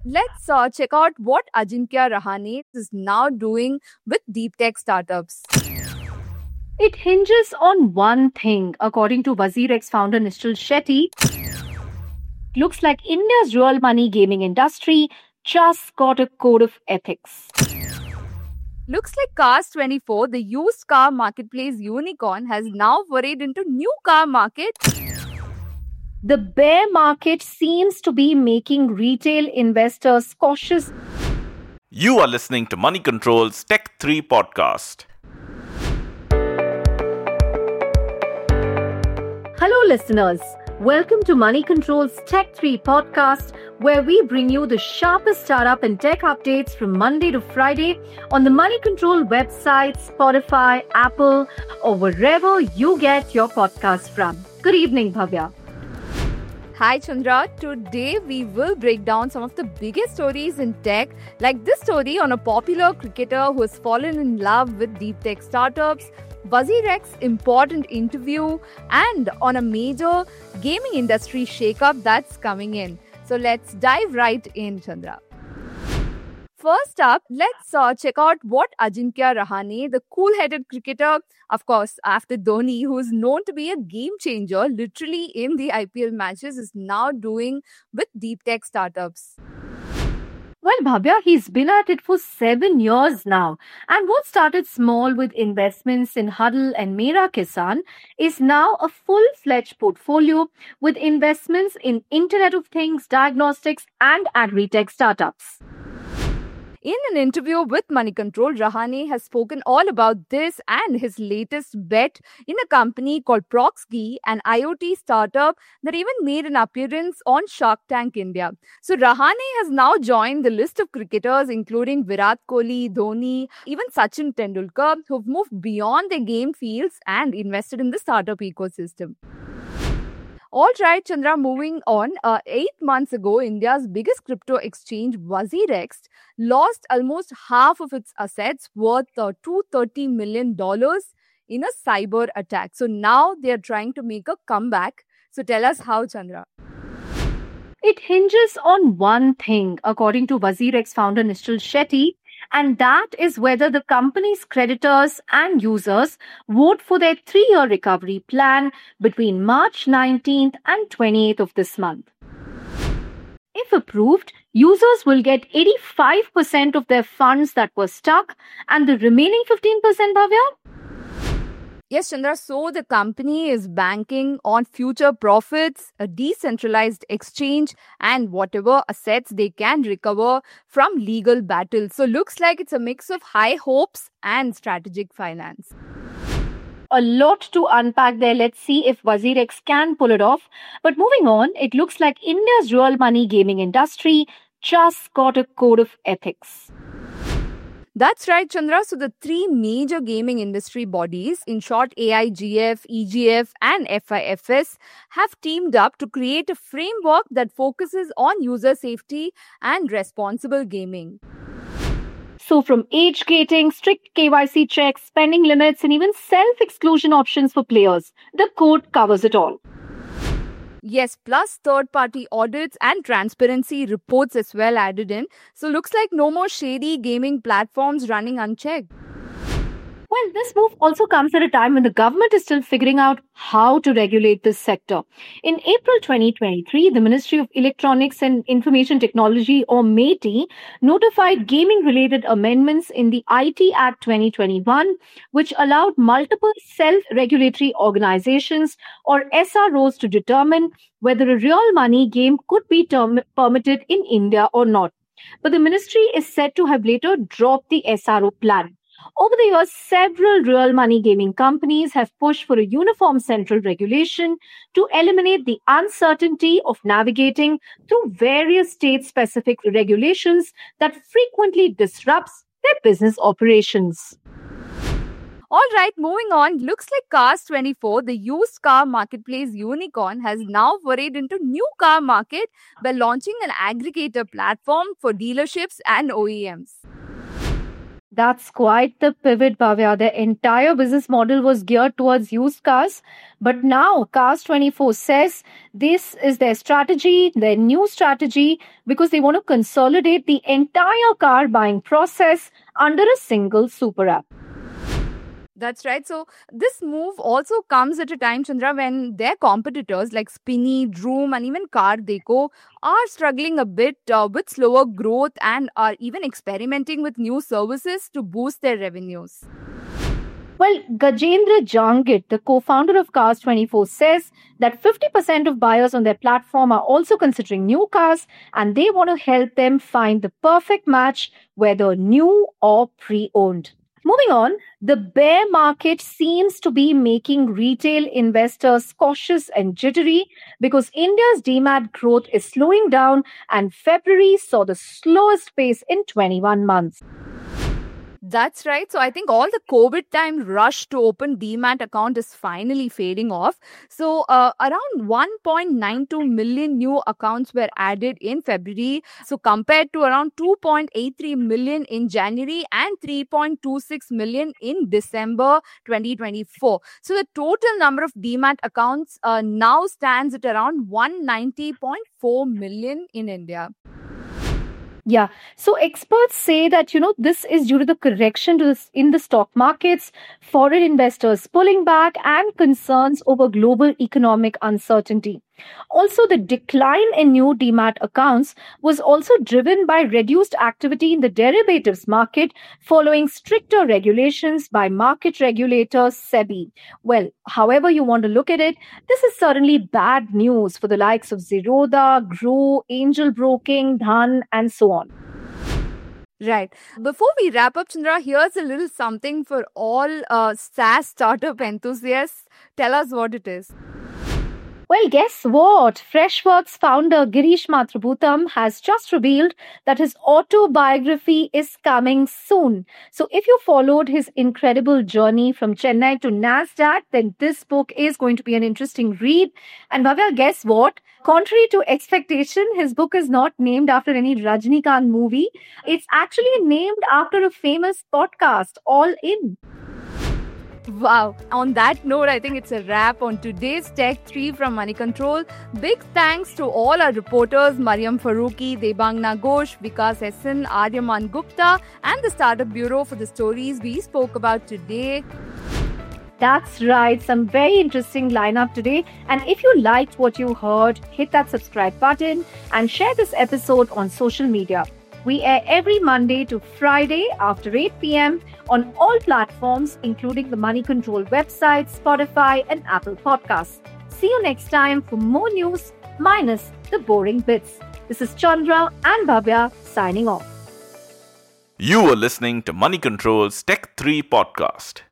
Let's check out what Ajinkya Rahane is now doing with deep tech startups. It hinges on one thing, according to WazirX founder Nishchal Shetty. Looks like India's real money gaming industry just got a code of ethics. Looks like Cars24, the used car marketplace unicorn, has now forayed into new car market. The bear market seems to be making retail investors cautious. You are listening to Money Control's Tech 3 podcast. Hello, listeners. Welcome to Money Control's Tech 3 podcast, where we bring you the sharpest startup and tech updates from Monday to Friday on the Money Control website, Spotify, Apple, or wherever you get your podcast from. Good evening, Bhavya. Hi Chandra, today we will break down some of the biggest stories in tech, like this story on a popular cricketer who has fallen in love with deep tech startups, WazirX's important interview, and on a major gaming industry shakeup that's coming in. So let's dive right in, Chandra. First up, let's check out what Ajinkya Rahane, the cool-headed cricketer, of course, after Dhoni, who is known to be a game changer literally in the IPL matches, is now doing with deep tech startups. Well, Bhavya, he's been at it for 7 years now. And what started small with investments in Huddle and Mera Kisan is now a full-fledged portfolio with investments in Internet of Things, diagnostics, and agri-tech startups. In an interview with Money Control, Rahane has spoken all about this and his latest bet in a company called Proxgy, an IoT startup that even made an appearance on Shark Tank India. So Rahane has now joined the list of cricketers including Virat Kohli, Dhoni, even Sachin Tendulkar, who've moved beyond their game fields and invested in the startup ecosystem. All right, Chandra, moving on. 8 months ago, India's biggest crypto exchange, WazirX, lost almost half of its assets worth $230 million in a cyber attack. So now they are trying to make a comeback. So tell us how, Chandra. It hinges on one thing, according to WazirX founder Nishchal Shetty, and that is whether the company's creditors and users vote for their 3-year recovery plan between March 19th and 28th of this month. If approved, users will get 85% of their funds that were stuck and the remaining 15%, Bhavya? Yes, Chandra. So the company is banking on future profits, a decentralized exchange, and whatever assets they can recover from legal battles. So looks like it's a mix of high hopes and strategic finance. A lot to unpack there. Let's see if WazirX can pull it off. But moving on, it looks like India's real money gaming industry just got a code of ethics. That's right, Chandra. So the three major gaming industry bodies, in short AIGF, EGF and FIFS, have teamed up to create a framework that focuses on user safety and responsible gaming. So from age gating, strict KYC checks, spending limits and even self-exclusion options for players, the code covers it all. Yes, plus third-party audits and transparency reports as well added in. So looks like no more shady gaming platforms running unchecked. Well, this move also comes at a time when the government is still figuring out how to regulate this sector. In April 2023, the Ministry of Electronics and Information Technology, or MeitY, notified gaming-related amendments in the IT Act 2021, which allowed multiple self-regulatory organizations, or SROs, to determine whether a real money game could be permitted in India or not. But the ministry is said to have later dropped the SRO plan. Over the years, several real money gaming companies have pushed for a uniform central regulation to eliminate the uncertainty of navigating through various state-specific regulations that frequently disrupts their business operations. All right, moving on. Looks like Cars24, the used car marketplace unicorn, has now forayed into new car market by launching an aggregator platform for dealerships and OEMs. That's quite the pivot, Bhavya. Their entire business model was geared towards used cars. But now, Cars24 says this is their strategy, their new strategy, because they want to consolidate the entire car buying process under a single super app. That's right. So this move also comes at a time, Chandra, when their competitors like Spinny, Droom, and even Car Deco are struggling a bit with slower growth and are even experimenting with new services to boost their revenues. Well, Gajendra Jangit, the co-founder of Cars24, says that 50% of buyers on their platform are also considering new cars, and they want to help them find the perfect match, whether new or pre-owned. Moving on, the bear market seems to be making retail investors cautious and jittery because India's demat growth is slowing down and February saw the slowest pace in 21 months. That's right. So I think all the COVID time rush to open Demat account is finally fading off. So around 1.92 million new accounts were added in February. So compared to around 2.83 million in January and 3.26 million in December 2024. So the total number of Demat accounts now stands at around 190.4 million in India. Yeah. So experts say that, this is due to the correction in the stock markets, foreign investors pulling back, and concerns over global economic uncertainty. Also, the decline in new demat accounts was also driven by reduced activity in the derivatives market following stricter regulations by market regulator SEBI. Well, however you want to look at it, this is certainly bad news for the likes of Zerodha, Groww, Angel Broking, Dhan, and so on. Right. Before we wrap up, Chandra, here's a little something for all SaaS startup enthusiasts. Tell us what it is. Well, guess what? Freshworks founder Girish Mathrubootham has just revealed that his autobiography is coming soon. So if you followed his incredible journey from Chennai to NASDAQ, then this book is going to be an interesting read. And Bhavya, guess what? Contrary to expectation, his book is not named after any Rajnikant movie. It's actually named after a famous podcast, All In. Wow. On that note, I think it's a wrap on today's Tech 3 from Money Control. Big thanks to all our reporters, Mariam Faruqi, Debangna Ghosh, Vikas Essen, Aryaman Gupta, and the Startup Bureau for the stories we spoke about today. That's right, some very interesting lineup today. And if you liked what you heard, hit that subscribe button and share this episode on social media. We air every Monday to Friday after 8 p.m. on all platforms, including the Money Control website, Spotify, and Apple Podcasts. See you next time for more news, minus the boring bits. This is Chandra and Bhavya signing off. You were listening to Money Control's Tech 3 podcast.